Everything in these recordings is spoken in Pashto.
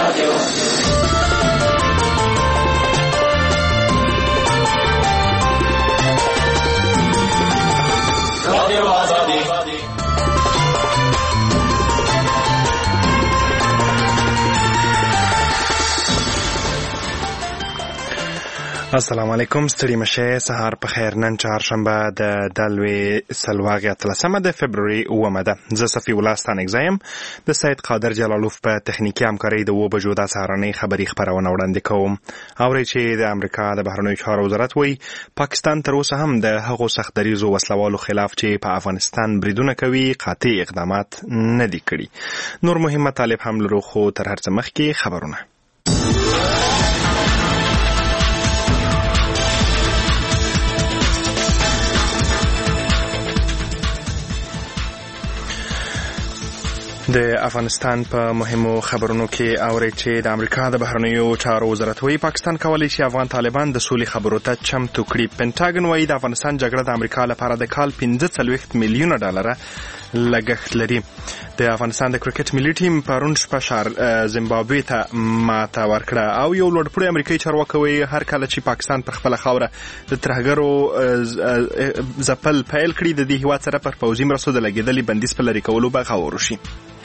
السلام علیکم، ستړي مشه، سهار په خیر. نن چهارشنبه د دلوي سلواغ 13 د فبرवरी 9 ده. زه صفي ولستان اگزایم د سید قادر جلالوف په تخنیکی همکاري د و بجو د سهارنۍ خبري خبرونه وړاندې کوم. اوري چې د امریکا د بهرنیو چارو وزارت وایي پاکستان تر اوسه هم د هغو سختدریزو وسلوالو خلاف چې په افغانستان بریدونه کوي قاطع اقدامات نه دي کړي. نور مهمه طالب هم لرو، خو تر هر څه مخکې خبرونه. د افغانستان په مهمو خبرونو کې اوري چې د امریکا د بهرنیو چارو وزارت وایي پاکستان کولی شي افغان طالبان د سولې خبرو ته چمتو کړي. پینټاګن وایي د افغانستان جګړه د امریکا لپاره د کال 45 میلیونه ډالر لګښت لري. د افغانستان د کرکټ ملي ټیم پرون شپه زیمبابوې ته ماته ورکړه او یو لوړپوړی امریکایي چارواکي وایي هر کله چې پاکستان پر خپله خاوره د ترهګرو ځپل پیل کړي د دې هیواد سره پر پوځي مرستو د لګېدلي بندیز په لرې کولو به غور وشي.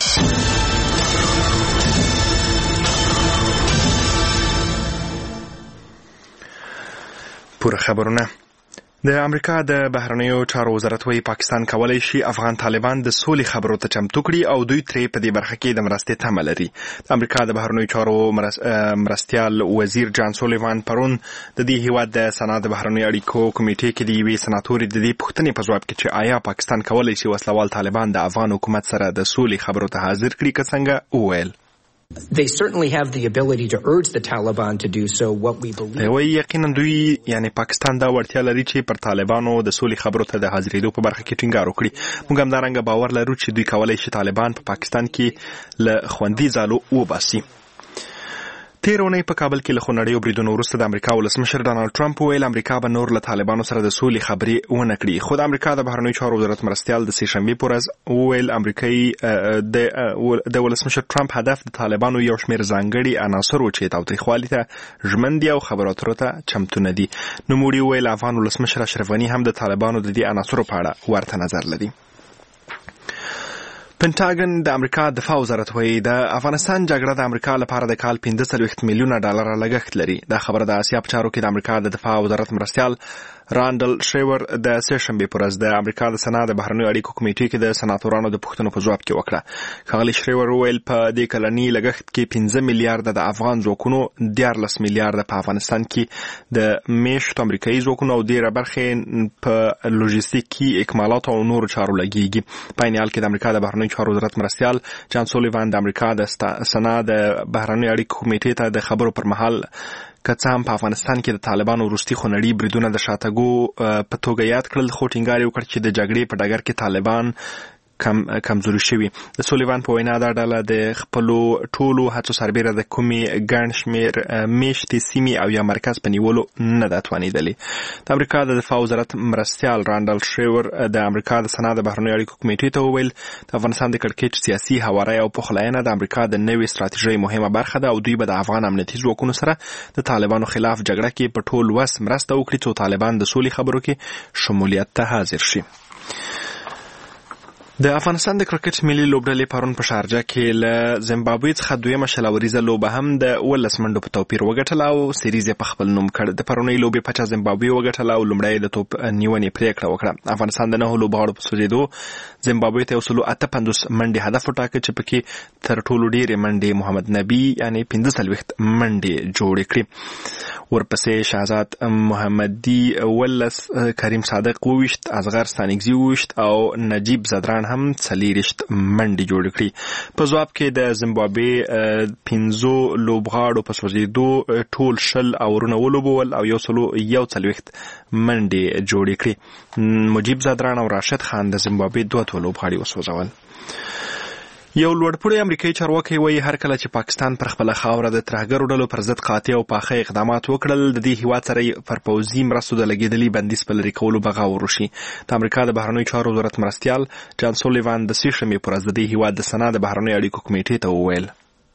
پوره خبرونه. د امریکا د بهرنیو چارو وزارت وایي پاکستان کولی شي افغان طالبان د سولې خبرو ته چمتو کړي او دوی ترې په دې برخه کې د مرستې تمه لري. د امریکا د بهرنیو چارو مرستیال وزیر جان سولیوان پرون د دې هیواد د سنا د بهرنیو اړیکو کمیټې کې د یوې سناتورې د دې پوښتنې په ځواب کې چې آیا پاکستان کولی شي وسلوال طالبان د افغان حکومت سره د سولې خبرو ته حاضر کړي که څنګه وویل. They certainly have the ability to urge the Taliban to do so. What we believe. وایي یقینا دوی یعنی پاکستان دا وړتیا لري چې پر طالبانو د سولې خبرو ته د حاضرېدو په برخه کې ټینګار وکړي. موږ همدارنګه باور لرو چې دوی کولی شي طالبان په پاکستان کې له خوندي ځالو وباسي. تیر اونۍ په کابل کې له خونړیو بریدونو وروسته د امریکا ولسمشر ډانلډ ټرمپ وویل امریکا به نور له طالبانو سره د سولې خبرې ونه کړي. خو د امریکا د بهرنیو چارو وزارت مرستیال د سې شنبې په ورځ وویل امریکایي د ولسمشر ټرمپ هدف د طالبانو یو شمېر ځانګړي عناصر و چې تاوتریخوالي ته ژمن دي او خبرو اترو ته چمتو نه دي. نوموړي وویل افغان ولسمشر اشرف غني هم د طالبانو د دې عناصرو په اړه ورته نظر لري. پینټاګن د امریکا دفاع وزارت وایي د افغانستان جګړه د امریکا لپاره د کال 45 میلیونه ډالر لګښت لري. دا خبره د آسیا په چارو کې د امریکا د دفاع وزارت مرستیال راندل شریور د سې شنبې په ورځ د امریکا د سنا د بهرنیو اړیکو کمیټې کې د سناتورانو د پوښتنو په ځواب کې وکړه. ښاغلي شریور وویل په دې کلني لګښت کې 15 میلیارډ د افغان ځواکونو 14 میلیارډ په افغانستان کې د میشتو امریکایي ځواکونو او ډېره برخه په لوجستیکي اکمالاتو او نورو چارو لګیږي. په عین حال کې د امریکا د بهرنیو چارو وزارت مرستیال جان سولیوان د امریکا د سنا د بهرنیو اړیکو کمیټې ته د خبرو پر مهال که څه هم په افغانستان کې د طالبانو وروستي خونړي بریدونه د شاتګو په توګه یاد کړل، خو ټینګار یې وکړ چې د جګړې په ډګر کې طالبان کمزوري شوي. د سولیوان په وینا دا ډله د خپلو ټولو هڅو سربیره د کومې ګڼ شمېر میشتې سیمې او یا مرکز په نیولو نه ده توانېدلې. د امریکا د دفاع وزارت مرستیال راندل شریور د امریکا د سنا د بهرنیو اړیکو کمیټې ته وویل د افغانستان د کړکېچ سیاسي هواری او پخلاینه د امریکا د نوې ستراتیژۍ مهمه برخه ده او دوی به د افغان امنیتي ځواکونو سره د طالبانو خلاف جګړه کې په ټول وس مرسته وکړي څو طالبان د سولې خبرو کې شمولیت ته حاضر شي. د افغانستان د کرکټ ملي لوبډلې پرون په شارجه کې له زیمبابوې څخه دویمه شلوریزه لوبه هم د 11 منډو په توپیر وګټله او سیریز یې په خپل نوم کړ. د پرونۍ لوبې پچه زیمبابوې وګټله او لومړی د توپ نیونې پریکړه وکړه. افغانستان د 9 لوبغاړو په سوځېدو زیمبابوې ته 158 منډې هدف وټاکه چې پکې تر ټولو ډېرې منډې محمد نبي یعنی 45 منډې جوړې کړې. ورپسې شهزاد محمدي 19، کریم صادق 20، اصغر ستانکزي 20 او نجیب زدران هم 40 منډې جوړې کړې. په ځواب کې د زیمبابوې 15 لوبغاړو په سوځېدو ټول 20 اورونه ولوبول او 141 منډې جوړې کړې. مجیب زدران او راشد خان د زیمبابوې 2 لوبغاړي وسوځول. یو لوړپوړی امریکایي چارواکی وایي هر کله چې پاکستان پر خپله خاوره د ترهګرو ډلو پر ضد قاطع او پاخه اقدامات وکړل د دې هیواد سره پر پوځي مرستو د لګېدلي بندیز په لرې کولو به غور وشي. د امریکا د بهرنیو چارو وزارت مرستیال جان سولیوان د سې شنبې په ورځ د دې هیواد د سنا د بهرنیو اړیکو کمیټې ته وویل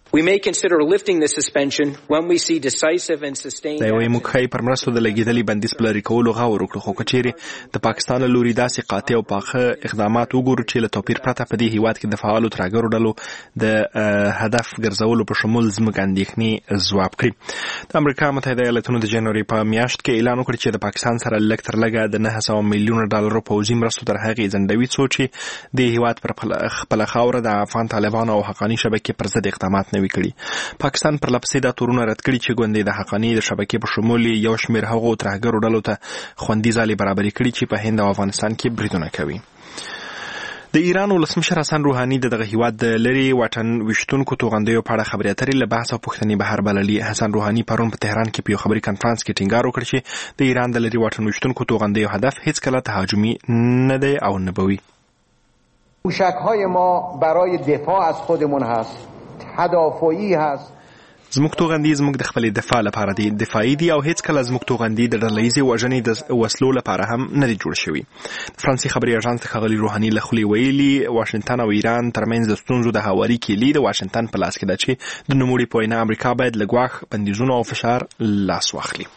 We may consider lifting the suspension when we see decisive and sustained. دا یو مخکې پر مرستو د لګیدلې بندیز په لري کولو غوړ وکړو خو کچېره د پاکستان له لوري داسې قاطع او پاخه اقدامات وګورو چې له توپیر پرته په دې هیواد کې د فعالو ترهګرو ډلو د هدف ګرځولو په شمول زموږ اندېښنې ځواب کړي. د امریکا متحده ایالاتونو د جنوري په میاشت کې اعلان وکړ چې د پاکستان سره لږ تر لږه د 900 میلیون ډالر پوځي مرستو تر هغې ځنډوي څو چې د هیواد پر خپل خاوره د افغان طالبانو او حقاني شبکې پر ضد اقدامات نه وي کړي. پاکستان پر لپسې دا تورونه رد کړي چې ګوندې د حقاني د شبکې په شمول یو شمېر هغو ترهګرو ډلو ته خوندي ځالې برابرې کړي چې په هند او افغانستان کې بریدونه کوي. د ایران ولسمشر حسن روحاني دغه هیواد د لري واټن ویشتونکو توغندیو په اړه خبرې اترې له بحث او پوښتنې بهر بللي. حسن روحاني پرون په تهران کې په یو خبري کنفرانس کې ټینګار وکړ چې د ایران د لري واټن ویشتونکو توغندیو هدف هیڅکله تهاجمي نه دی او نه به وي. موشک‌های ما برای دفاع از خودمون هست، تدافعی هست. زموږ توغندي زموږ د خپل دفاع لپاره دي، دفاعي دي او هیڅ کله زموږ توغندي د ډلهییزې وژنې د وسلو لپاره هم نه دي جوړ شوي. فرانسې خبري اژانس ښاغلي روحاني له خولې ویلي واشنگټن او ایران ترمنځ د ستونزو د هواري کیلي د واشنگټن په لاس کې ده چې د نوموړي په وینا امریکا باید له ګواښ بندیزونو او فشار لاس واخلي.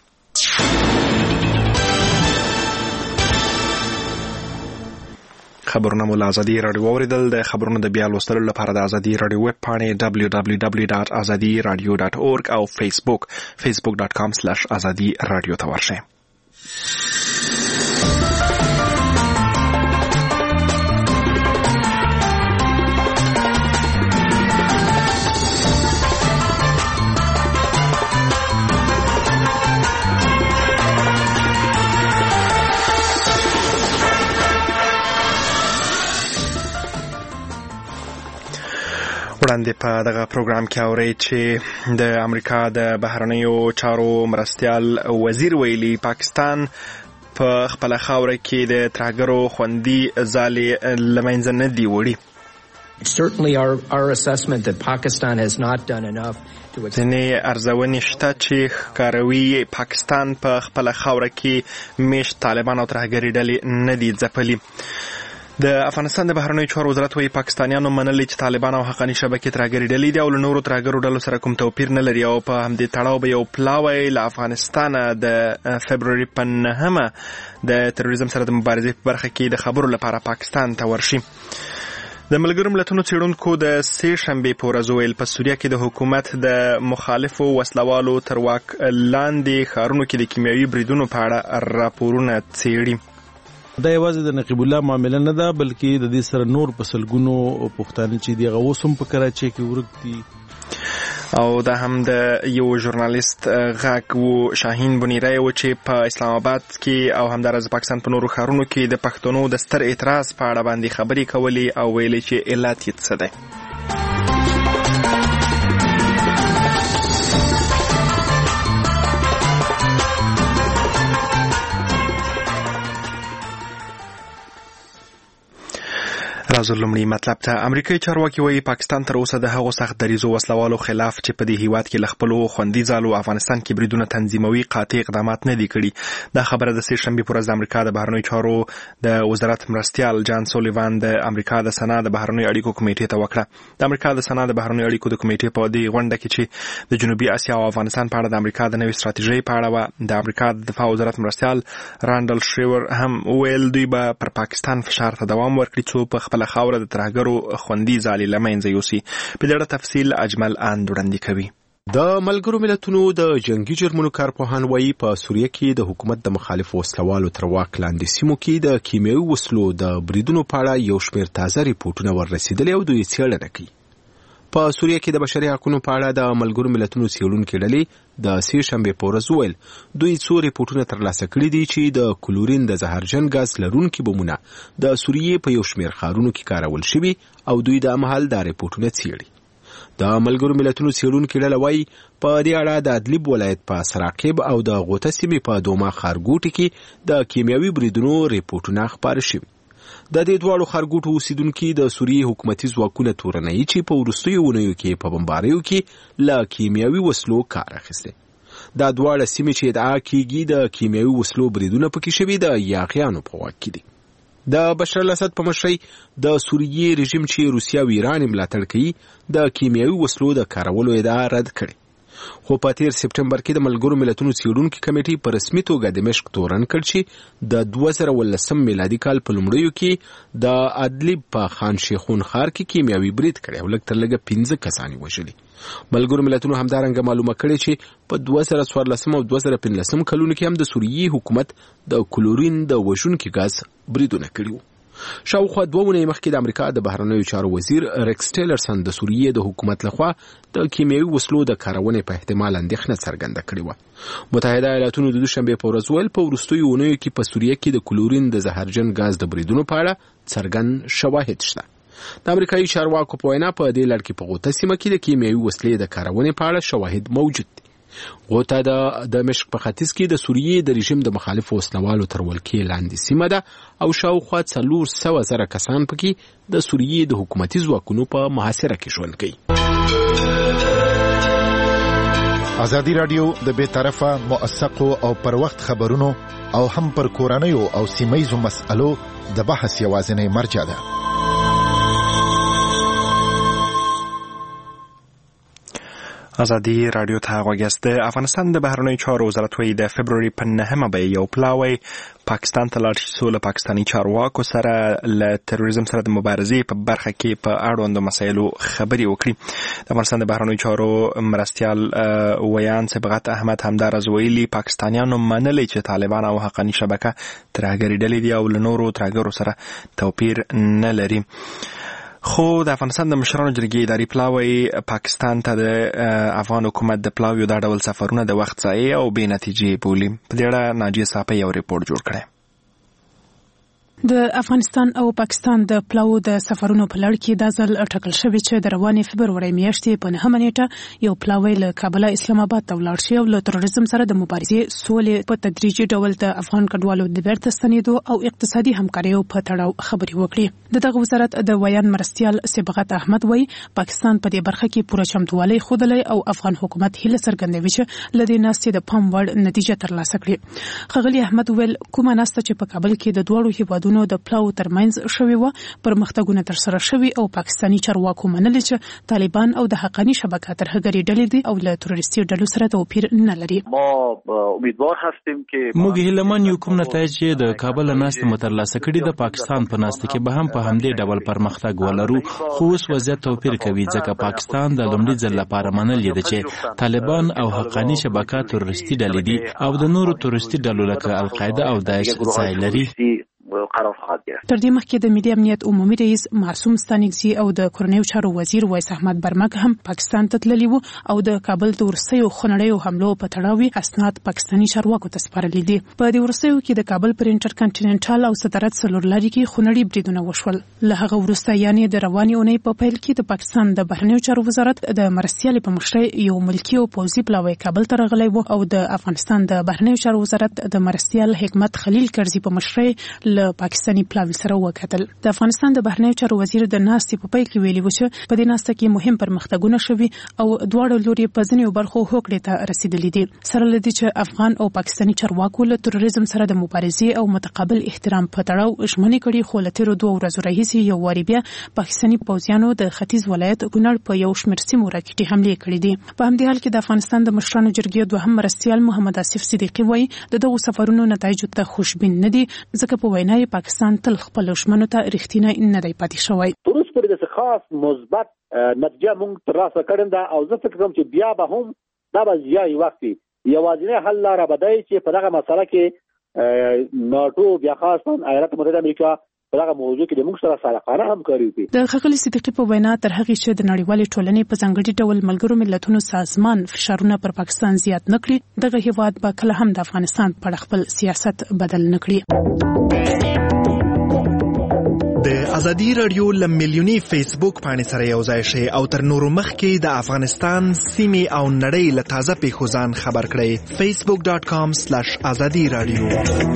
خبرونه مو له ازادي راډیو واوریدل. د خبرونو د بیا لوستلو لپاره د ازادي راډیو ویب پاڼې www.azadiradio.org او facebook.com/azadiradio ته ورشئ. وړاندې په دغه پروګرام کې اورئ چې د امریکا د بهرنیو چارو مرستیال وزیر ویلي پاکستان په خپل خاوره کې د ترهګرو خوندي ځالې له منځه نه دي وړي. Certainly our assessment that Pakistan has not done enough to ځینې ارزونې شته چې ښکاروي پاکستان په خپل خاوره کې میشت طالبان او ترهګري ډلې نه دي ځپلي. د افغانستان د بهرنیو چارو وزارت وايي پاکستانیانو منلي چې طالبان او حقاني شبکې ترهګري ډلې دي او له نورو ترهګرو ډلو سره کوم توپیر نه لري او په همدې تړاو به یو پلاوی له افغانستانه د فبروري په 9 د تروریزم سره د مبارزې په برخه کې د خبرو لپاره پاکستان ته ورشي. د ملګرو ملتونو څېړونکو د سې شنبې په ورځ ویل په سوریه کې د حکومت د مخالفو وسلوالو تر واک لاندې ښارونو کې د کیمیاوي بریدونو په اړه راپورونه څېړي. دا یوازې د نقیب الله معامله نه ده بلکې د دې سره نور په سلګونو پښتانه چې دغه اوس هم په کراچۍ کې ورک دي او دا هم د یو ژورنالیست غاک وو شاهین بنیری و چې په اسلام آباد کې او همدارس پاکستان په نورو ښارونو کې د پښتنو د ستر اعتراض په اړه باندې خبرې کولې او ویلې چې علت یې څه دی. راځو لومړی مطلب ته. امریکایي چارواکي وایي پاکستان تر اوسه د هغو سخت دریځو وسلوالو خلاف چې په دې هیواد کې له خپلو خوندي ځالو افغانستان کې بریدونه تنظیموي قاطع اقدامات نه دي کړي. دا خبره د سې شنبې په ورځ د امریکا د بهرنیو چارو د وزارت مرستیال جان سولیوان د امریکا د سنا د بهرنیو اړیکو کمیټې ته وکړه. د امریکا د سنا د بهرنیو اړیکو د کمیټې په دې غونډه کې چې د جنوبي اسیا او افغانستان په اړه د امریکا د نوې ستراتیژۍ په اړه د امریکا د دفاع وزارت مرستیال رانډل شریور هم ویل دوی به پر پاکستان فشار ته دوام ورکړي څو په خپل خاوره د ترهګرو خوندي ځالې له منځه یوسي. په دې اړه تفصیل اجمل اند وړاندې کوي. د ملګرو ملتونو د جنگي جرمونو کارپوهان وایي په سوریه کې د حکومت د مخالفو وسلوالو تر واک لاندې سیمو کې د کیمیاوي وسلو د بریدونو په اړه یو شمېر تازه ریپورټونه وررسېدلي او دوی څېړنه کوي. په سوریه کې د بشري حقوقو په اړه د ملګرو ملتونو څېړونکو ډلې د سې شنبې په ورځ ویل دوی څو ریپورټونه ترلاسه کړي دي چې د کلورین د زهرجن غاز لرونکي بمونه د سوریې په یو شمېر ښارونو کې کارول شوي او دوی د عمل دا ریپورټونه څېړي. د ملګرو ملتونو څېړونکو ډله وایي په دې اړه د ادلب ولایت په سراقب او د غوته سیمې په دوما ښارګوټي کې د کیمیاوي بریدونو ریپورټونه خپاره شوي. د دې دواړو ښارګوټو اوسیدونکي د سوریې حکومتي ځواکونه تورنوي چې په وروستیو اونیو کې په بمباریو کې له کیمیاوي وسلو کار اخیستی. دا دواړه سیمې چې ادعا کیږي د کیمیاوي وسلو بریدونه پکې شوي د یاغیانو په واک کې دي. د بشار الاسد په مشرۍ د سوریې رژیم چې روسیا او ایران ملاتړ کوي د کیمیاوي وسلو د کارولو ادعا رد کړې. خو په تیر سپټمبر کې د ملګرو ملتونو څېړونکو کمیټې په رسمي توګه دمشق تورن کړ چې د 2019 میلادي کال په لومړیو کې د ادلب په خان شیخون ښار کې کیمیاوي برید کړی او لږ تر لږه 15 کسان یې وژلي. ملګرو ملتونو همدارنګه معلومه کړې چې په 2014 او 2015 کلونو کې هم د سوریې حکومت د کلورین د وژونکي ګاز بریدونه کړي وو. شاوخوا 2 اونۍ مخکې د امریکا د بهرنیو چارو وزیر ریکس ټیلرسن د سوریې د حکومت لخوا د کیمیاوي وسلو د کارونې په احتمال اندېښنه څرګنده کړې وه. متحده ایالاتونو د دوشنبې په ورځ ویل په وروستیو اونیو کې په سوریه کې د کلورین د زهرجن ګاز د بریدونو په اړه څرګند شواهد شته. د امریکایي چارواکو په وینا په دې لړ کې په غوطه سیمه کې د کیمیاوي وسلې د کارونې په اړه شواهد موجود دي. غوطه د دمشق په ختیځ کې د سوریې د رژیم د مخالف وسلوالو تر ولکې لاندې سیمه ده او شاوخوا 400,000 کسان پکې د سوریې د حکومتي ځواکونو په محاصره کې ژوند کوي. ازادي رادیو د بې طرفه موثقو او پر وخت خبرونو او هم پر کورنیو او سیمه‌یزو مسألو د بحث یوازینی مرجع ده. ازادي رادیو ته غوږ یاست. افغانستان د بهرنیو چارو وزارت وایي د فبروري په 9 به یو پلاوی پاکستان ته لاړ شي څو له پاکستاني چارواکو سره له تروریزم سره د مبارزې په برخه کې په اړوندو مسایلو خبرې وکړي. د افغانستان د بهرنیو چارو مرستیال ویان صبغت احمد همدارز ویلي پاکستانیانو منلي چې طالبان او حقاني شبکه ترهګري ډلې دي او له نورو ترهګرو سره توپیر نه لري. خو د افغانستان د مشرانو جرګې اداري پلاوی پاکستان ته د افغان حکومت د پلاویو دا ډول سفرونه د وخت ضایع او بې نتیجې بولي. په دې اړه ناجیه صافی یو ریپورت جوړ کړی. د افغانستان او پاکستان د پلاو د سفرونو په لړ کې دا ځل ټاکل شوی چې د روانې فبروري میاشتې په 9 نیټه یو پلاوی له کابل اسلام آباد ته ولاړ شي او له تروریزم سره د مبارزې سولې په تدریجي ډول د افغان کډوالو د بیرته ستنېدو او اقتصادي همکاریو په تړاو خبرې وکړي. دغه وزارت د ویان مرستیال صبغت احمد وایي پاکستان په دې برخه کې پوره چمتووالی ښودلی او افغان حکومت هیله څرګندوي چې له دې ناستې د پام وړ نتیجه ترلاسه کړي. ښاغلي احمد ویل کومه ناسته چې په کابل کې د دواړو هیوادونو د پلاو ترمنځ شوی و پرمختګونه تر سره شوی او پاکستاني چارواکو منلي چې طالبان او د حقاني شبکه ترهګري ډلې دي او له تروریستي ډلو سره توپیر نه لري. ما امیدوار هستیم که موږ هیلهمن یو کوم نتایج چې د کابل ناستې مترلاسه کړي د پاکستان په ناستې کې به هم په همدې ډول پرمختګ ولرو. خو اوس وضعیت توپیر کوي ځکه پاکستان د لومړي ځل لپاره منلي ده چې طالبان او حقاني شبکه تروریستي ډلې دي او د نورو تروریستي ډلو لکه القاعده او داعش ځای لري. قرار خواهد گرفت. تر دې مخکې د ملي امنیت عمومي رئیس معصوم ستانکزي او د کورنیو چارو وزیر وایس احمد برمک هم پاکستان ته تللي وو او د کابل د وروستیو خونړیو حملو په تړاو اسناد پاکستاني چارواکو ته سپارلي دي. په دې وروستیو کې د کابل پر انټر کنټیننټال او صدارت څلورلاري کې خونړي بریدونه وشول. له هغه وروسته یعنی د روانې اونۍ په پیل کې د پاکستان د بهرنیو چارو وزارت د مرستیال په مشرۍ یو ملکی او پوځي پلاوی کابل ته راغلی وو او د افغانستان د بهرنیو چارو وزارت د مرستیال حکمت خلیل کرزي په مشرۍ له پاکستاني پلاوی سره وکتل. د افغانستان د بهرنیو چارو وزیر د ناستې په پیل کې ویلي و چې په دې ناسته کې مهم پرمختګونه شوي او دواړو لوري په ځینو برخو هوکړې ته رسیدلي دي. سره له دې چې افغان او پاکستاني چارواکو له تروریزم سره د مبارزې او متقابل احترام په تړاو ژمنې کړي خو له تیرو 2 ورځو راهیسې یو واري بیا پاکستاني پوځیانو د ختیځ ولایت کونړ په یو شمېر سیمو راکټي حملې کړې دي. په همدې حال کې د افغانستان د مشرانو جرګې دوهم مرستیال محمد آصف صدیقي وایي دغه سفرونو نتایج ته خوشبین نه دي ځکه په وینا یې پاکستان تل خپل ژمنو ته رښتینی نه دی پاتې شوی. تروس پر د خاص مثبت نتیجه مونږ ترلاسه کړم دا او زه فکر کوم چې بیا به هم دا به ځای وخت یوازینی حل لاره بدای چې په دغه مسله کې ناتو بیا خاصه ایالات متحده امریکا په دغه موضوع کې د موږ سره صادقانه همکاري وکړي. د ښاغلي صدیقي په وینا تر هغې چې د نړیوالې ټولنې په ځانګړي ډول ملګرو ملتونو سازمان فشارونه پر پاکستان زیات نه کړي دغه هیواد به کله هم د افغانستان په اړه خپل سیاست بدل نه کړي. د ازادي رادیو له میلیوني فیسبوک باندې سره یو ځای شئ او تر نورو مخکې د افغانستان سیمې او نړۍ له تازه پیښو ځان خبر کړئ. facebook.com/azadi radio.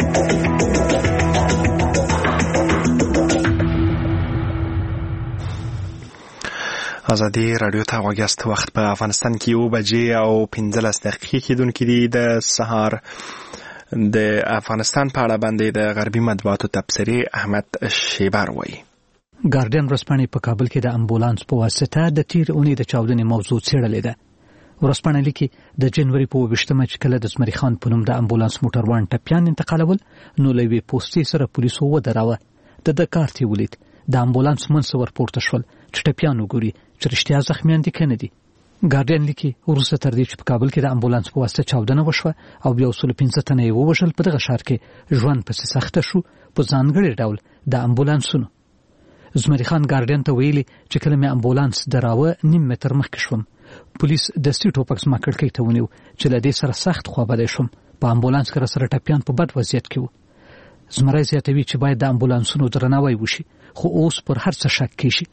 ازادي رادیو ته غوږ یاست. وخت په افغانستان کې 7:15 کېدونکې دي د سهار. د افغانستان په اړه باندې د غربي مطبوعاتو تبصري احمد شیبر وایي. ګارډین ورځپاڼې په کابل کې د امبولانس په واسطه د تیر اونۍ د چاودنې موضوع څېړلې ده. ورځپاڼه لیکي د جنوري په 28مه چې کله د زمري خان په نوم د امبولانس موټروان ټپیان انتقالول نو له یوې پوستې سره پولیسو ودراوه. د کارت یې ولید. د امبولانس منځ ورپورته شول چې ټپیان وګوري چې رښتیا زخمیان دي که نه دي. ګارډین لیکي وروسته تر دې چې په کابل کې د امبولانس په واسطه چاودنه وشوه او بیا 15 تنه یې ووژل، په دغه ښار کې ژوند پسې سخته شو په ځانګړي ډول د امبولانسونو. زمري خان ګارډین ته ویلي چې کله مې امبولانس دراوه 9 متر مخکې شوم. پولیس د سټیټو پکس ما کړکۍ ته ونیو چې له دې سره سخت خوابدی شوم. په امبولانس کې سره ټپیان په بد وضعیت کې وو. زمری زیاتوي چې باید د امبولانسونو درناوی وشي، خو اوس پر هر څه شک کیږي.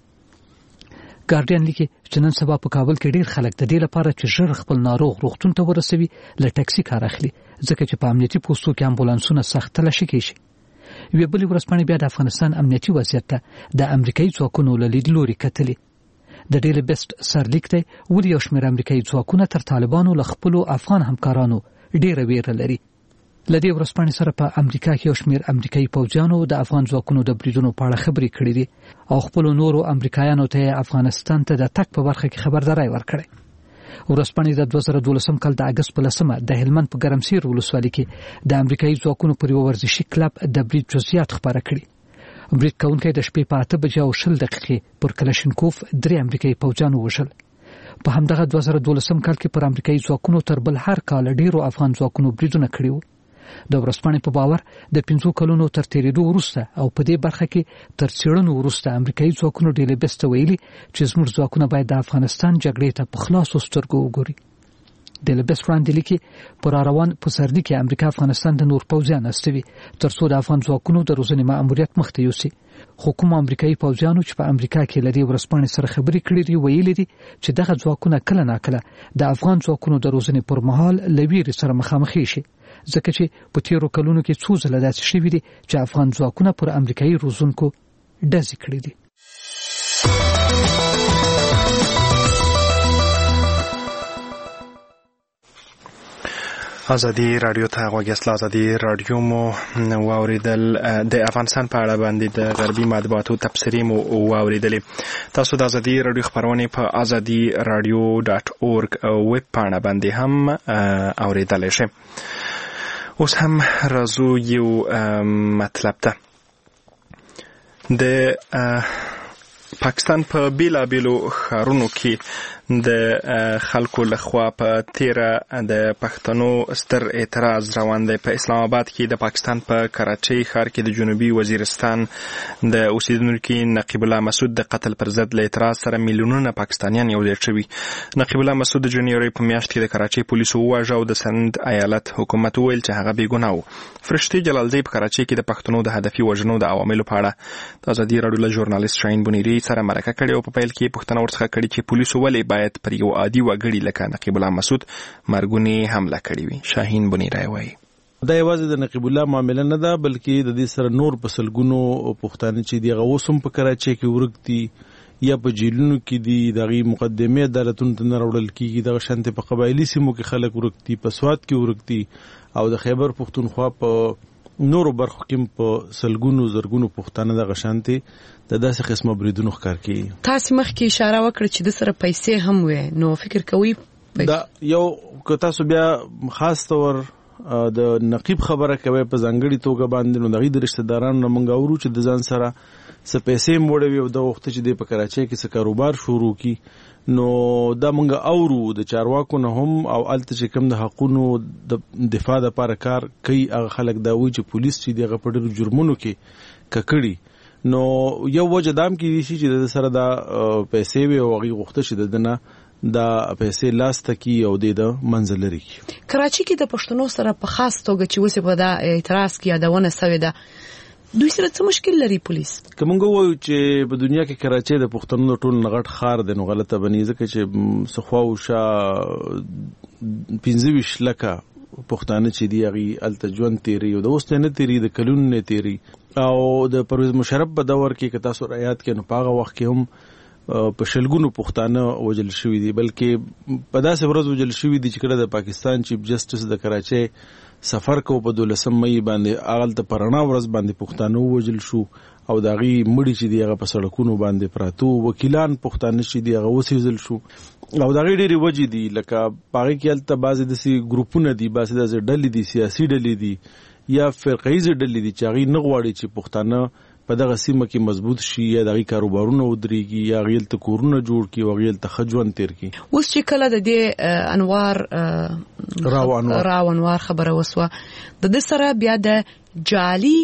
ګارډین لیکي چې نن سبا په کابل کې ډیر خلک د دې لپاره چې ژر خپل ناروغ روغتون ته ورسوي له ټاکسي کار اخلي، ځکه چې په امنیتي پوستو کې امبولانسونه سخت تلاشي کیږي. یوه بلې ورځپاڼې بیا د افغانستان امنیتي وضعیت ته د امریکایي ځواکونو له لیدلوري کتلي. د ډیلی بیسټ سرلیک ته ولې یو شمېر امریکایي ځواکونه تر طالبانو له خپلو افغان همکارانو ډیره ویره لري. له دې ورځپاڼې سره په امریکا کې یو شمېر امریکایي پوځیانو د افغان ځواکونو د بریدونو په اړه خبرې کړې دي او خپلو نورو امریکایانو ته افغانستان ته د تګ په برخه کې خبرداری ورکړی. ورځپاڼې د 2012 کال د اګست په 10مه د هلمند په ګرمسیر ولسوالۍ کې د امریکایي ځواکونو پر یو ورزشي کلب د برید جزئیات خبره کړي. برید کوونکی د شپې په 8:20 پر کلاشینکوف 3 امریکایي پوځیانو وژل. په همدغه 2012 کال کې پر امریکایي ځواکونو تر بل هر کال ډیرو افغان ځواکونو بریدونه کړي وو. د ورځپاڼې په باور د 5 کلونو تر تیریدو وروسته او په دې برخه کې تر څېړنو وروسته امریکایي ځواکونو ډیلی بیسټ ویلي چې زموږ ځواکونه باید د افغانستان جګړې ته په خلاصو سترګو وګوري. ډیلی بیسټ وړاندې لیکي پر روان پسرلي کې امریکا افغانستان د نور پوځیان استوي ترڅو د افغان ځواکونو د روزنې ماموریت مخته یوسي. خو کوم امریکایي پوځیانو چې په امریکا کې لدی ورځپاڼې سره خبرې کړې دي ویلي دي چې دغه ځواکونه کله ناکله د افغان ځواکونو د روزنې پر مهال لویری سره مخامخ شي، ځکه چې په تیرو کلونو کې څو ځله داسې شوي دي چې افغان ځواکونه پر امریکایي روزونکو ډزې کړې دي. ازادي رادیو ته غوږ یاست. ازادي رادیو مو واوریدل. د افغانستان په اړه باندې د غربي مطبوعاتو تبصرې مو واوریدلې. تاسو د ازادي رادیو خبرونه په azadi.radio.org ویب پاڼه باندې هم اوریدلای شئ. اوس هم راځو یو مطلب ته. د پاکستان په بیلابیلو ښارونو کې د خلکو لخوا په تیره د پښتنو ستر اعتراض روان دی. په اسلام آباد کې د پاکستان په کراچۍ ښار کې د جنوبي وزیرستان د اوسیدونکو نقیب الله مسعود د قتل پر ضد له اعتراض سره میلیونونه پاکستانیان یو ځای شوي. نقیب الله مسعود د جنوري په میاشت کې د کراچۍ پولیسو وواژه او د سند ایالت حکومت وویل چې هغه بې ګناه و. فرشتي جلالزی په کراچۍ کې د پښتنو د هدفي وژنو د عواملو په اړه د ازادي راډیو له ژورنالیست شاهین بنیری سره مرکه کړې او په پیل کې پوښتنه ورڅخه کړې چې پولیسو ولې باید پر یو عادي وګړي لکه نقیب الله مسعود مرګونی حمله کړې وي. شاهین بنیری وایي دا یوازې د نقیب الله معامله نه ده، بلکې د دې سره نور په سلګونو پښتانه چې دی غوسم په کراچۍ کې ورګتي یا په جیلونو کې دي دغه مقدمه عدالتونو ته نه راوړل کیږي. دغه شانته په قبایلی سیمو کې خلک ورګتي، په سواد کې ورګتي او د خیبر پښتونخوا په نورو برخو کې په سلګونو زرګونو پښتانه دغه شانته د داسې قسمه بریدونو ښکار کوي. تاسو مخکې اشاره وکړه چې د سره پیسې هم وي، نو فکر کوي دا یو که تاسو بیا خاص طور د نقیب خبره کوي په ځانګړي توګه باندې، نو دغه د رشتہ دارانو موږ اورو چې د ځان سره څه پیسې موړوي او د وخت چې د په کراچۍ کې څه کاروبار شروع کی، نو دا موږ اورو د چارواکو نه هم او الته چې کوم د حقوقو د دفاع لپاره کار کوي هغه خلک دا وایي چې پولیس چې دغه په ډېرو جرمونو کې ککړي. نو یو وجه دام کې شي چې د سره دا پیسې وي او هغه غوښته شي دنه دا پیسې لاسته کی او د منځ لري. کراچۍ کې د پښتنو سره په خاص توګه چې وسه په دا اعتراض کې یادونه سوي ده، دوی سره څه مشکل لري پولیس؟ کومه وایو چې په دنیا کې کراچۍ د پښتنو ټول نغټ خار دی، نو غلطه بنی ځکه چې سخوا او شا 15 لکه پښتانه چې دی هغه الته ژوند تیری او د اوس نه تیری د کلون نه تیری او د پرویز مشرف په دور کې که تاسو رایات کې نو پاغه وخت کې هم په شلګونو پښتانه وجل شوی دي، بلکې په داسې ورځ وجل شوی دي چې کله د پاکستان چیف جسټس د کراچۍ سفر کو په 12 مې باندې اغل ته پرانا ورځ باندې پښتانه وجل شو او داغي مړي چې دی هغه په سړکونو باندې پراتو، وکیلان پښتانه چې دی هغه وسیزل شو او داغي ډېری وجې دي لکه پاغي کې الته بعضې داسې ګروپونه دي، بعضې داسې ډلې دي، سیاسي ډلې دي یا فرقهیزې ډلې دي چې هغوی نه غواړي چې پښتانه په دغه سیمه کې مضبوط شي یا د هغوی کاروبارونه ودرېږي یا هغوی هلته کورونه جوړ کړي او هغوی هلته ښه ژوند تېر کړي. اوس چې کله د دې راو انوار خبره وسوه، د دې سره بیا د جعلي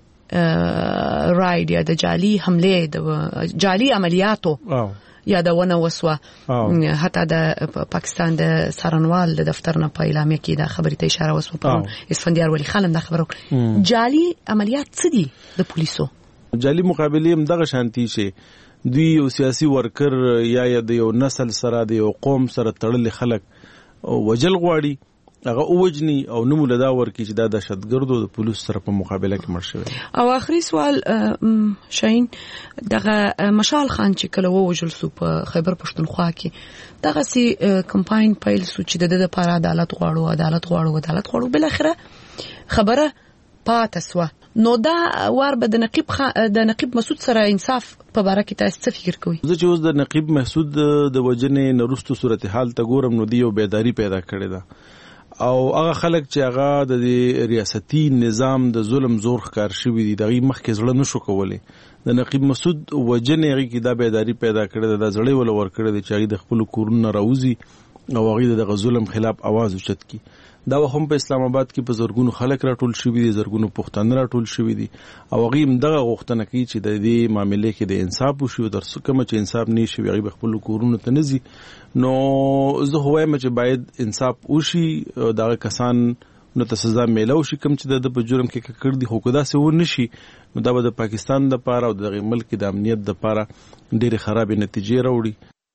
راید یا د جعلي حملې د جعلي عملیاتو یادونه وسوه. حتی د پاکستان د سارنوال د دفتر نه په اعلامیه کې دا خبرې ته اشاره وسوه. اسفندیار ولی خان دا خبره جعلي عملیات څه دي د پولیسو؟ جعلي مقابله هم دغه شانتي چې دوی یو سیاسي ورکر یا د یو نسل سره د یو قوم سره تړلي خلک وجل غواړي، هغه اوجني او نوم له دا ورکی چې دا دهشتګردو د پولیس سره په مقابله کې مړ شوی. او آخري سوال شاهین، دغه مشال خان چې کله ووجل سو په خیبر پښتونخوا کې، دغه سي کمپاین پیل سو چې د لپاره عدالت غواړو بل اخره خبره پاتې سو. نو دا وار به د نقیب مسعود سره انصاف په باره کې تاسو څه فکر کوئ؟ زه چې اوس د نقیب مسعود د وجنې نورستو صورتحال ته ګورم نو دی یو بیداری پیدا کړی ده او هغه خلک چې هغه د ریاستي نظام د ظلم زور ښکار شوي دي دغه مخکې زړه نشو کولی. د نقیب مسعود وجنې هغه کې دا بیداری پیدا کړی ده، د زړه ول ور کړی دی چې هغه د خپل کورونه راوځي او هغه د غزل خلاف आवाज اوچت کی. دا هم په اسلام آباد کې په زرګونو خلک راټول شوي دي، زرګونو پښتانه راټول شوي دي او هغه هم دغه غوښتنه کوي چې د دې معاملې کې د انصاف وشي او تر څو کوم چې انصاف نشي هغه خپل کورونو ته نزي. نو زه وایم چې باید انصاف وشي، دغه کسان نو ته سزا میلاو شي کوم چې د په جرم کې کړ دي، خو کدا سه و نشي نو دا به د پاکستان د پاره او د ملک د امنیت د پاره ډېر خراب نتیجې راوړي.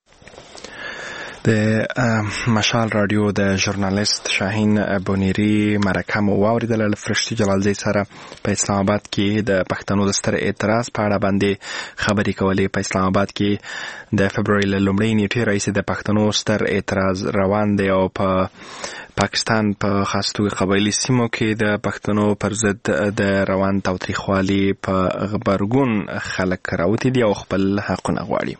د مشال رادیو د ژورنالیست شاهین بونیری مرکه مو واوریدله له فرشتي جلالزی سره په اسلام آباد کې د پښتنو د ستر اعتراض په اړه باندې خبرې کولې. په اسلام آباد کې د فبرवरी لومړۍ نیټې راهیسې د پښتنو ستر اعتراض روان دی او په پاکستان په خاص توګه قبایلي سیمو کې د پښتنو پر ضد د روان تاوتریخوالي په غبرګون خلک راوتي دي او خپل حقونه غواړي.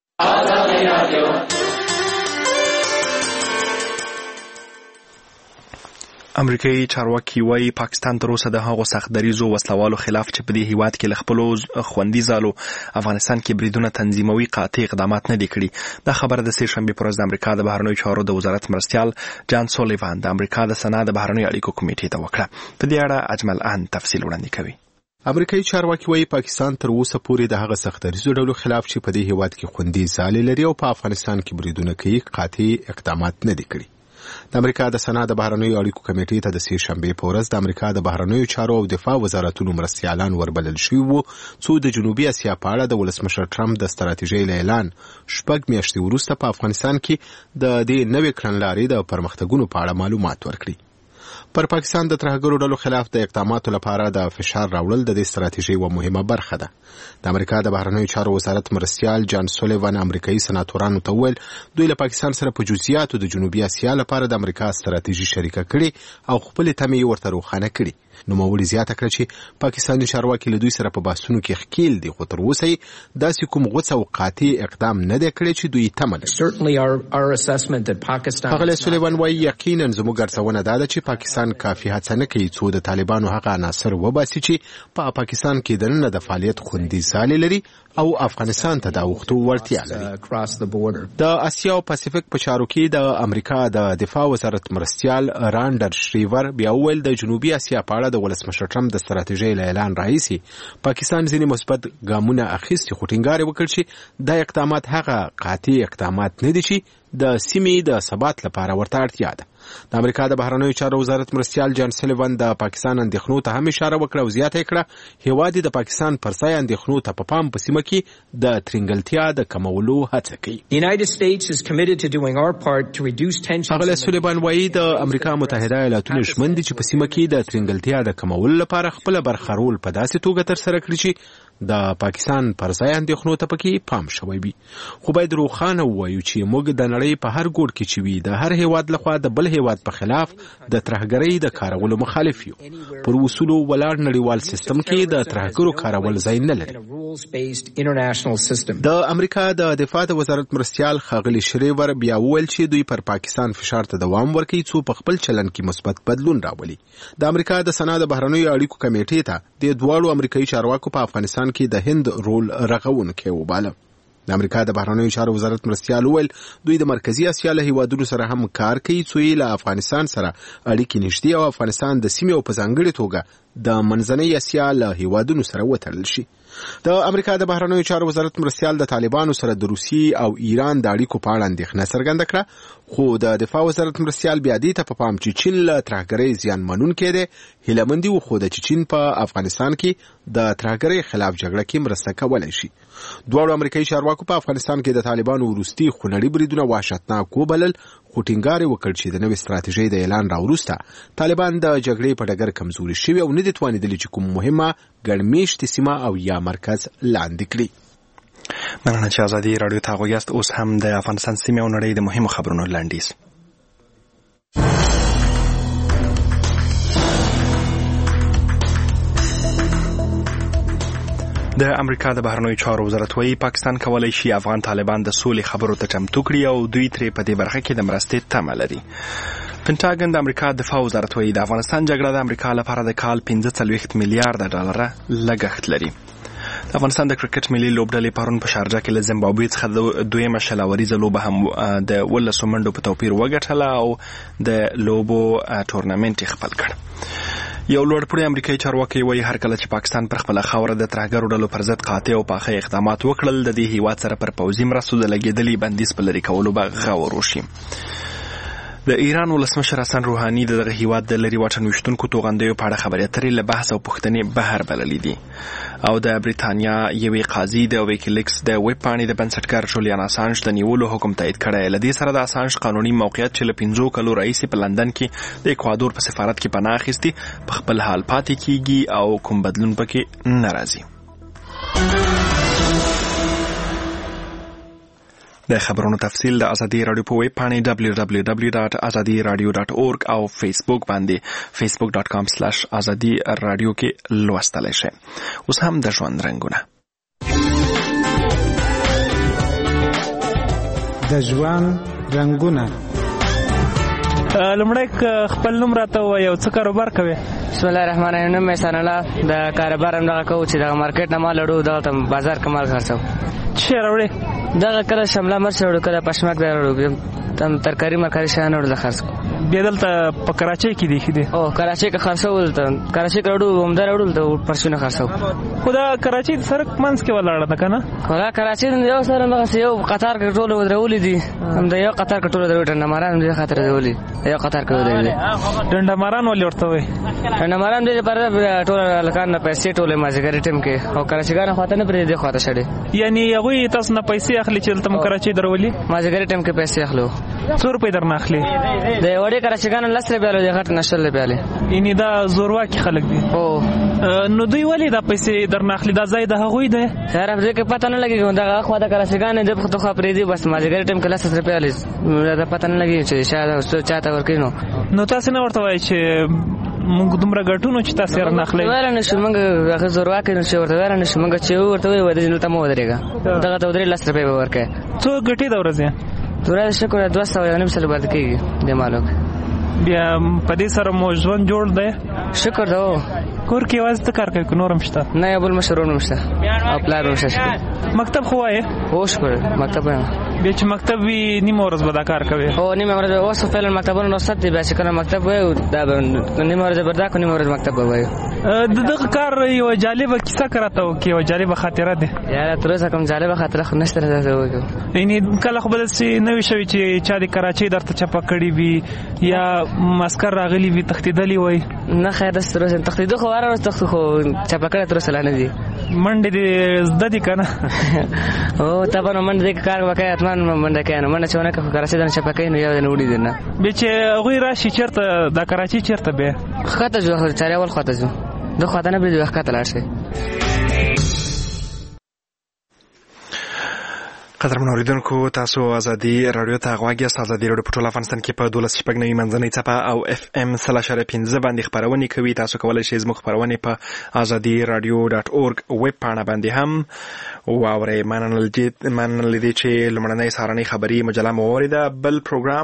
امریکایي چارواکي وايي پاکستان تر اوسه د هغو سختدریزو وسلوالو خلاف چې په دې هیواد کې له خپلو خوندي ځالو افغانستان کې بریدونه تنظیموي قاطع اقدامات نه دي کړي. دا خبره د سې شنبې پر ورځ د امریکا د بهرنیو چارو د وزارت مرستیال جان سولیوان د امریکا د سنا د بهرنیو اړیکو کمیټې ته وکړه. په دې اړه اجمل ان تفصیل وړاندې کوي. امریکایي چارواکي وايي پاکستان تر اوسه پورې د هغه سختدریزو ډلو خلاف چې په دې هیواد کې خوندي ځالې لري او په افغانستان کې بریدونه کوي قاطع اقدامات نه دي کړي. د امریکا د سنا د بهرنیو اړیکو کمیټې ته د سې شنبې په ورځ د امریکا د بهرنیو چارو او دفاع وزارتونو مرستیالان وربلل شوي وو څو د جنوبي اسیا په اړه د ولسمشر ټرمپ د ستراتیژۍ اعلان 6 میاشتې وروسته په افغانستان کې د دې نوې کړنلارې د پرمختګونو په اړه معلومات ورکړي. پر پاکستان د ترهګرو ډلو خلاف د اقداماتو لپاره د فشار راوړل د دې ستراتیژۍ یوه مهمه برخه ده. د امریکا د بهرنیو چارو وزارت مرستیال جان سولیوان امریکایي سناتورانو ته وویل دوی له پاکستان سره په جزئیاتو د جنوبي اسیا لپاره د امریکا ستراتیژي شریکه کړي او خپل تمې ورته روښانه کړي. نوموړي زیاته کړه چې پاکستاني چارواکي له دوی سره په بحثونو کې ښکیل دي، خو تر اوسه داسې کوم غوڅ او قاطع اقدام نه دی کړی چې دوی تمه لري. هغه سولیوان وایي یقینا زموږ ارزونه دا ده چې پاکستان کافي هڅه نه کوي څو د طالبانو هغه عناصر وباسي چې په پاکستان کې دننه د فعالیت خوندي ځالې لري او افغانستان ته د اوښتو وړتیا لري. د اسیا او پاسفیک په چارو کې د امریکا د دفاع وزارت مرستیال راندر شریور بیا وویل د جنوبي اسیا په اړه د ولسمشر ټرمپ د ستراتیژۍ اعلان راهیسې پاکستان ځینې مثبت ګامونه اخیستي، خو ټینګار یې وکړ چې دا اقدامات هغه قاطع اقدامات نه دي چې د سیمې د ثبات لپاره ورته اړتیا ده. د امریکا د بهرنیو چارو وزارت مرستیال جان سولیوان د پاکستان اندېښنو ته هم اشاره وکړه او زیاته کړه هیواد د پاکستان پر ځای اندېښنو ته په پام په سیمه کې د ترنګلتیا د کمولو هڅه کوي. هغه سولیوان وایي د امریکا متحده ایالاتونه ژمن دي چې په سیمه کې د ترنګلتیا د کمولو لپاره خپل برخه رول په داسې توګه ترسره کړي چې د پاکستان پر ځای اندېښنو ته پکې پام شوی وي. خو باید روښانه ووایو چې موږ د نړۍ په هر ګوټ کې چې وي د هر هیواد لخوا د بل هیواد په خلاف د ترهګرۍ د کارولو مخالف یو. پر اصولو ولاړ نړیوال سیستم کې د ترهګرو کارول ځای نه لري. د امریکا د دفاع د وزارت مرستیال ښاغلي شریور بیا وویل چې دوی پر پاکستان فشار ته دوام ورکوي څو په خپل چلند کې مثبت بدلون راولي. د امریکا د سنا د بهرنیو اړیکو کمیټې ته د دواړو امریکایي چارواکو په افغانستان کې د هند رول رغونکی وباله. د امریکا د بهرنیو چارو وزارت مرستیال وویل دوی د مرکزی اسیا له هیوادونو سره هم کار کوي څو یې له افغانستان سره اړیکې نږدې او افغانستان د سیمې او په ځانګړې توګه د منځنۍ اسیا له هیوادونو سره وتړل شي. د امریکا د بهرنیو چارو وزارت مرستیال د طالبانو سره د روسیې او ایران د اړیکو په اړه اندېښنه څرګنده کړه. خو د دفاع وزارت مرستیال بیا دې ته په پام چې چین له ترهګرۍ زیان منونکی دی هیله مندي وښوده چې چین په افغانستان کې د ترهګرۍ خلاف جګړه کې مرسته کولی شي. دواړو امریکایي چارواکو په افغانستان کې د طالبانو وروستي خونړي بریدونه وحشتناک وبلل. خو ټینګار یې وکړ چې د نوې ستراتیژۍ د اعلان راوروسته طالبان د جګړې په ډګر کمزوري شوي او نه دي توانېدلي چې کوم مهمه ګڼمېشتې سیمه او یا مرکز لاندې کړي. مننه چې ازادي راډیو ته غوږ یاست. اوس هم د افغانستان سیمې او نړۍ د مهمو خبرونو لنډیز. د امریکا د بهرنیو چارو وزارت وايي پاکستان کولای شي افغان طالبان د سولې خبرو ته چمتو کړي او دوی ترې په دې برخه کې د مرستې تمه لري. پنټاګن د امریکا دفاع وزارت وايي د افغانستان جګړه د امریکا لپاره د کال 15 میلیارډ ډالر لګښت لري. د افغانستان د کرکټ ملي لوبډلې پرون په شارجه کې له زیمبابوې څخه د دویمه شلاوریزه لوبه هم د 12 منډو په توپیر وګټله او د لوبو ټورنمنت خپل کړ. یو لوړپوړی امریکایي چارواکي وایي هر کله چې پاکستان پر خپله خاوره د ترهګرو ډلو پر ضد قاطع او پاخه اقدامات وکړل د دې هیواد سره پر پوځي مرستو د لګېدلي بندیز په لرې کولو به غور وشي. د ایران ولسمشر حسن روحاني دغه هیواد د لرې واټن ویشتونکو توغندیو په اړه خبرې اترې له بحث او پوښتنې بهر بللي دي. او د بریتانیا یوې قاضي د ویکیلیکس د ویب پاڼې د بنسټګر جولیان اسانج د نیولو حکم تایید کړی. له دې سره د اسانج قانوني موقعیت چې له 15 کلو راهیسې په لندن کې د اکوادور په سفارت کې پناه اخیستي په خپل حال پاتې کیږي او کوم بدلون پکې نه راځي. د خبرونو تفصیل د ازادي راډیو په ویب پاڼې www.azadiradio.org او فیسبوک باندې facebook.com/azadi radio کې لوستلی شئ. اوس هم د ژوند رنګونه. د ژوند رنګونه. لمړی خپل نوم راته ووایه او څه کاروبار کوې؟ بسم الله الرحمن الرحیم. نوم مې حسن الله. د کاروبار هم دغه کوو چې دغه مارکیټ نه مال وړو دغه بازار کې مال خرڅوو. څه شی راوړې؟ دغه کله شمله مرچ وړو کله پشمک وړو ترکاري مرکاري شیان وړو د خرڅ. بیا دلته په کراچۍ کې دی ښه دی؟ او کراچۍ کې خرڅوو. دلته کراچۍ کې وړو عمده راوړو دلته پرچونه خرڅوو. خو دا کراچۍ د سړک منځ کې ولاړه ده که نه؟ خو دا کراچۍ یو سره دغسې یو قطار کې ټول ودرولي دي. همدا یو قطار کې ټول ودرولي. ډنډماران دې خاطر ودرولي یو قطار کې ودرولي. ډنډماران ولې ورته وایي؟ ډنډماران دې لپاره ټول هلکان نه پیسې ټولې مازدیګري ټیم کې او کراچیګان خواته نه پرېږدي خواته شړي. یعنې هغوی تاسو نه پیسې اخلي چې دلته مو کراچۍ درولي؟ مازدیګري ټیم کې پیسې اخلو. څو روپۍ درنه اخلي؟ د وړې کراچیګانو 10 روپۍ اخلو. د غټ نه 10 روپۍ اخلي. یعنې دا زورواکي خلک دي؟ هو. نو دوی ولې دا پیسې درنه اخلي؟ دا ځای د هغوی دی؟ خیر دې کې پته نه لګي. دغه خواته کراچیګان دې په خوا پرېږدي بس مازدیګري ټیم کې 10 روپۍ اخلي. دا پته نه لګي چې شاید چاته ورکوي. نو تاسو نه ورته وایي چې موږ دومره ګټونو چې تاسو یې رانخلئ؟ ویلی نه شو موږ هغه زورواکي نو چې ورته ویلی نه شو. موږ چې ورته وایو دلته مه ودرېږه دغه ته ودرې 10 روپۍ به ورکوې. څو ګټې د ورځې؟ د ورځې شکر 200 پاتې کېږي دې مالو. بیا په دې سره مو ژوند جوړ دی؟ شکر ده. کور کې یوازې ته کار کوې که نور هم شته؟ نه یو بل مشر ورور هم شته او پلار هم شته. مکتب خو وایې؟ هو شکر مکتب وایم. بیا چې مکتب وي نیمه ورځ به دا کار کوې؟ هو نیمه ورځ. اوس فعلا مکتبونه رخصت دي. بیا چې کله مکتب وایو دا به نیمه ورځ به دا کړو نیمه ورځ مکتب به وایو. د دغه کار یوه جالبه کیسه که راته وکړې یوه جالبه خاطره دی؟ یاره تر اوسه کوم جالبه خاطره خو نشته راته وکړو. یعنې کله خو به داسې نه وي شوي چې چا د کراچۍ درته چپه کړي وي یا مسکر راغلي وي تښتېدلي وای؟ نه خیر داسې تر اوسه تښتېدو خو هره ورځ تښتو خو چپه کړی تر اوسه لا نه دي. منډې دې زده دي که نه؟ هو طبعا منډه دې کار وکړې حتما منډه کوې. نو منډه چې ونه کړه خو کراچۍ درنه چپه کوي نو یو دی نه وړي درنه. بیا چې هغوی راشي چېرته دا کراچۍ چېرته بیا؟ ښکته ځو چاریول خواته ځو. ده خواته نه پرېږدي ښکته لاړ شئ. قدرمن اوریدونکو تاسو ازادي رادیو ته غواړئ ازادي رادیو په ټول افغانستان کې په 12.9 منځنۍ څپه او FM 3.15 باندې خبرونه کوي. تاسو کولای شئ زموږ خبرونه په azadiradio.org ویب پاڼه باندې هم واورئ. مننه لدې چې لمړنۍ سهارنۍ خبري مجله مو اوریده. بل پروګرام